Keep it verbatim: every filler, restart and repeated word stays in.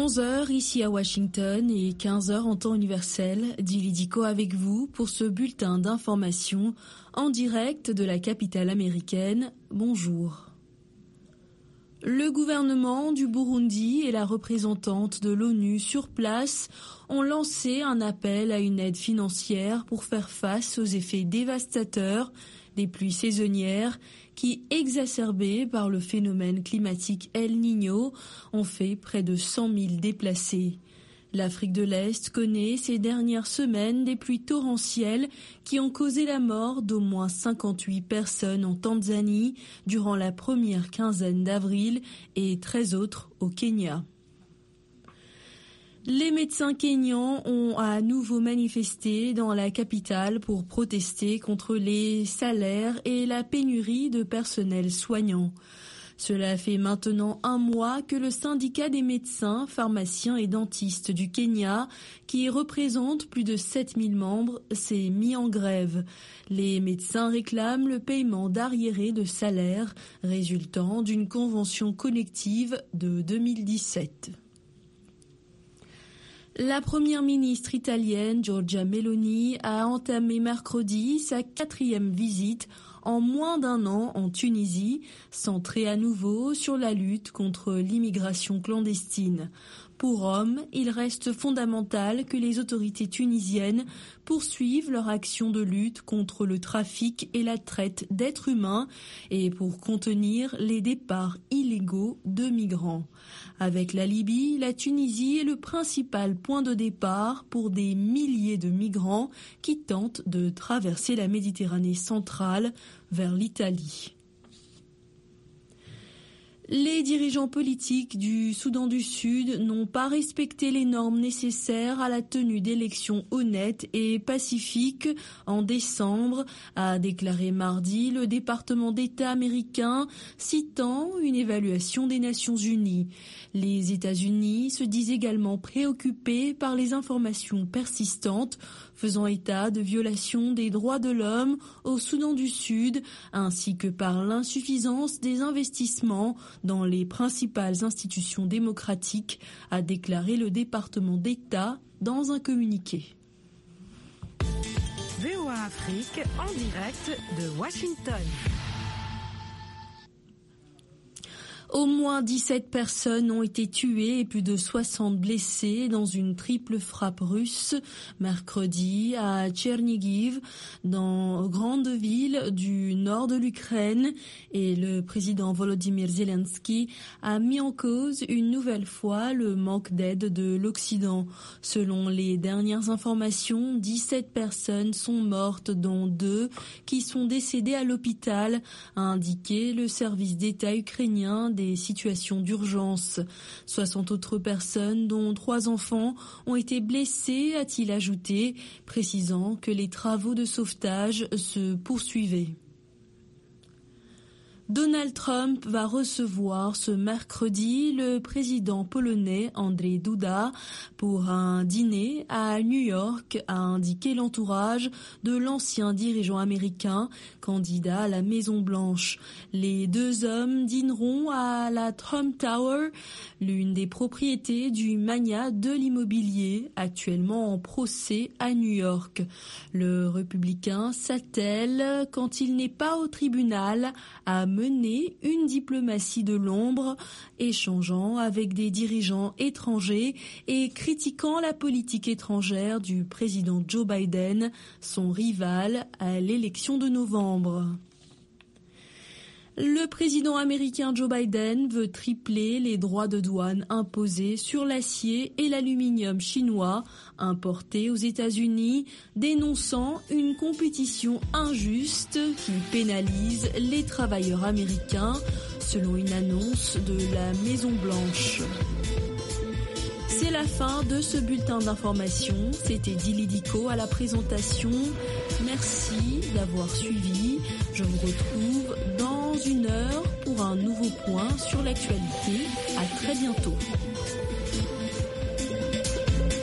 onze heures ici à Washington et quinze heures en temps universel, Dili Diko avec vous pour ce bulletin d'information en direct de la capitale américaine. Bonjour. Le gouvernement du Burundi et la représentante de l'ONU sur place ont lancé un appel à une aide financière pour faire face aux effets dévastateurs des pluies saisonnières qui, exacerbées par le phénomène climatique El Niño, ont fait près de cent mille déplacés. L'Afrique de l'Est connaît ces dernières semaines des pluies torrentielles qui ont causé la mort d'au moins cinquante-huit personnes en Tanzanie durant la première quinzaine d'avril et treize autres au Kenya. Les médecins kényans ont à nouveau manifesté dans la capitale pour protester contre les salaires et la pénurie de personnel soignant. Cela fait maintenant un mois que le syndicat des médecins, pharmaciens et dentistes du Kenya, qui représente plus de sept mille membres, s'est mis en grève. Les médecins réclament le paiement d'arriérés de salaire résultant d'une convention collective de deux mille dix-sept. La première ministre italienne, Giorgia Meloni, a entamé mercredi sa quatrième visite en moins d'un an en Tunisie, centrée à nouveau sur la lutte contre l'immigration clandestine. Pour Rome, il reste fondamental que les autorités tunisiennes poursuivent leur action de lutte contre le trafic et la traite d'êtres humains et pour contenir les départs illégaux de migrants. Avec la Libye, la Tunisie est le principal point de départ pour des milliers de migrants qui tentent de traverser la Méditerranée centrale vers l'Italie. Les dirigeants politiques du Soudan du Sud n'ont pas respecté les normes nécessaires à la tenue d'élections honnêtes et pacifiques en décembre, a déclaré mardi le département d'État américain, citant une évaluation des Nations Unies. Les États-Unis se disent également préoccupés par les informations persistantes faisant état de violations des droits de l'homme au Soudan du Sud, ainsi que par l'insuffisance des investissements dans les principales institutions démocratiques, a déclaré le département d'État dans un communiqué. V O A Afrique en direct de Washington. Au moins dix-sept personnes ont été tuées et plus de soixante blessées dans une triple frappe russe mercredi à Tchernigiv, dans grande ville du nord de l'Ukraine, et le président Volodymyr Zelensky a mis en cause une nouvelle fois le manque d'aide de l'Occident. Selon les dernières informations, dix-sept personnes sont mortes, dont deux qui sont décédées à l'hôpital, a indiqué le service d'État ukrainien des situations d'urgence. soixante autres personnes, dont trois enfants, ont été blessées, a-t-il ajouté, précisant que les travaux de sauvetage se poursuivaient. Donald Trump va recevoir ce mercredi le président polonais Andrzej Duda pour un dîner à New York, a indiqué l'entourage de l'ancien dirigeant américain, candidat à la Maison-Blanche. Les deux hommes dîneront à la Trump Tower, l'une des propriétés du magnat de l'immobilier, actuellement en procès à New York. Le républicain s'attelle, quand il n'est pas au tribunal, à mener une diplomatie de l'ombre, échangeant avec des dirigeants étrangers et critiquant la politique étrangère du président Joe Biden, son rival à l'élection de novembre. Le président américain Joe Biden veut tripler les droits de douane imposés sur l'acier et l'aluminium chinois importés aux États-Unis, dénonçant une compétition injuste qui pénalise les travailleurs américains, selon une annonce de la Maison-Blanche. C'est la fin de ce bulletin d'information. C'était Dili Diko à la présentation. Merci d'avoir suivi. Je vous retrouve dans une heure pour un nouveau point sur l'actualité. À très bientôt.